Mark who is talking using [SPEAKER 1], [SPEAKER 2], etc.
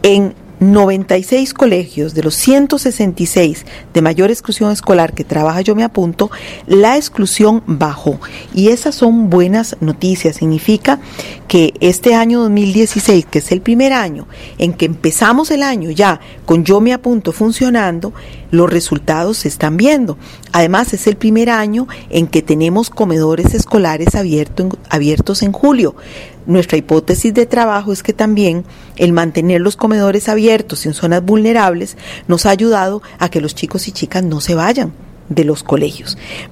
[SPEAKER 1] En 96 colegios de los 166 de mayor exclusión escolar que trabaja Yo Me Apunto, la exclusión bajó. Y esas son buenas noticias. Significa que este año 2016, que es el primer año en que empezamos el año ya con Yo Me Apunto funcionando, los resultados se están viendo. Además, es el primer año en que tenemos comedores escolares abiertos en julio. Nuestra hipótesis de trabajo es que también el mantener los comedores abiertos en zonas vulnerables nos ha ayudado a que los chicos y chicas no se vayan de los colegios.